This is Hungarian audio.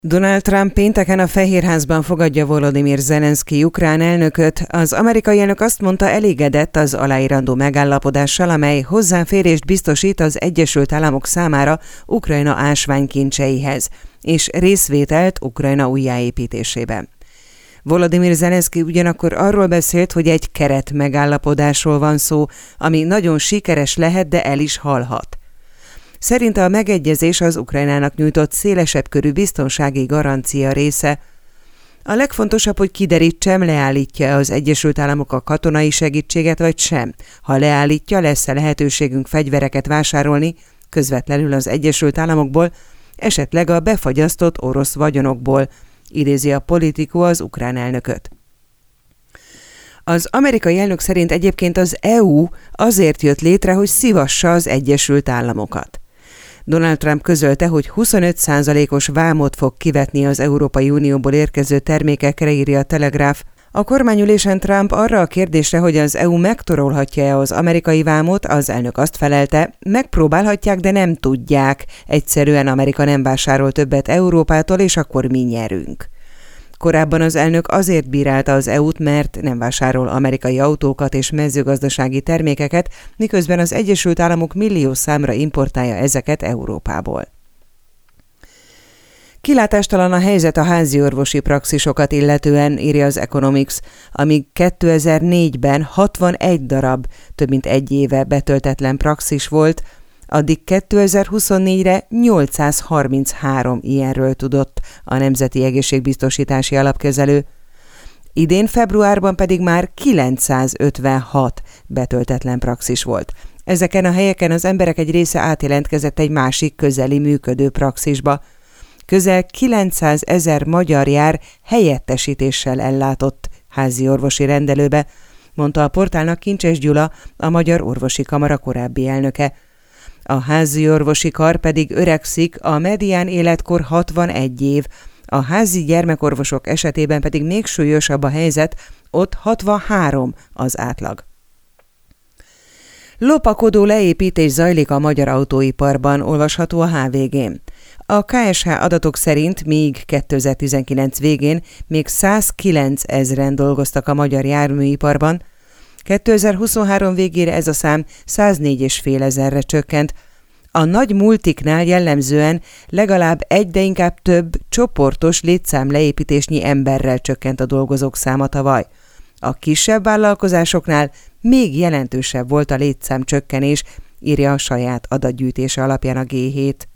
Donald Trump pénteken a Fehérházban fogadja Volodymyr Zelenszky ukrán elnököt. Az amerikai elnök azt mondta, elégedett az aláírandó megállapodással, amely hozzáférést biztosít az Egyesült Államok számára Ukrajna ásványkincseihez, és részvételt Ukrajna újjáépítésében. Volodymyr Zelenszky ugyanakkor arról beszélt, hogy egy keret megállapodásról van szó, ami nagyon sikeres lehet, de el is halhat. Szerinte a megegyezés az Ukrajnának nyújtott szélesebb körű biztonsági garancia része. A legfontosabb, hogy kiderítsem, leállítja az Egyesült Államok a katonai segítséget vagy sem. Ha leállítja, lesz-e lehetőségünk fegyvereket vásárolni közvetlenül az Egyesült Államokból, esetleg a befagyasztott orosz vagyonokból, idézi a Politico az ukrán elnököt. Az amerikai elnök szerint egyébként az EU azért jött létre, hogy szívassa az Egyesült Államokat. Donald Trump közölte, hogy 25%-os vámot fog kivetni az Európai Unióból érkező termékekre, írja a Telegraph. A kormányülésen Trump arra a kérdésre, hogy az EU megtorolhatja-e az amerikai vámot, az elnök azt felelte, megpróbálhatják, de nem tudják. Egyszerűen Amerika nem vásárol többet Európától, és akkor mi nyerünk. Korábban az elnök azért bírálta az EU-t, mert nem vásárol amerikai autókat és mezőgazdasági termékeket, miközben az Egyesült Államok millió számra importálja ezeket Európából. Kilátástalan a helyzet a háziorvosi praxisokat illetően, írja az Economics, amíg 2004-ben 61 darab, több mint egy éve betöltetlen praxis volt, addig 2024-re 833 ilyenről tudott a Nemzeti Egészségbiztosítási Alapkezelő. Idén februárban pedig már 956 betöltetlen praxis volt. Ezeken a helyeken az emberek egy része átjelentkezett egy másik közeli működő praxisba. Közel 900 000 magyar jár helyettesítéssel ellátott házi orvosi rendelőbe, mondta a portálnak Kincses Gyula, a Magyar Orvosi Kamara korábbi elnöke. A házi orvosi kar pedig öregszik, a medián életkor 61 év, a házi gyermekorvosok esetében pedig még súlyosabb a helyzet, ott 63 az átlag. Lopakodó leépítés zajlik a magyar autóiparban, olvasható a HVG-n. A KSH adatok szerint még 2019 végén még 109 000 dolgoztak a magyar járműiparban, 2023 végére ez a szám 104 500-re csökkent. A nagy multiknál jellemzően legalább egy, de inkább több csoportos létszámleépítésnyi emberrel csökkent a dolgozók száma tavaly. A kisebb vállalkozásoknál még jelentősebb volt a létszámcsökkenés, írja a saját adatgyűjtése alapján a G7.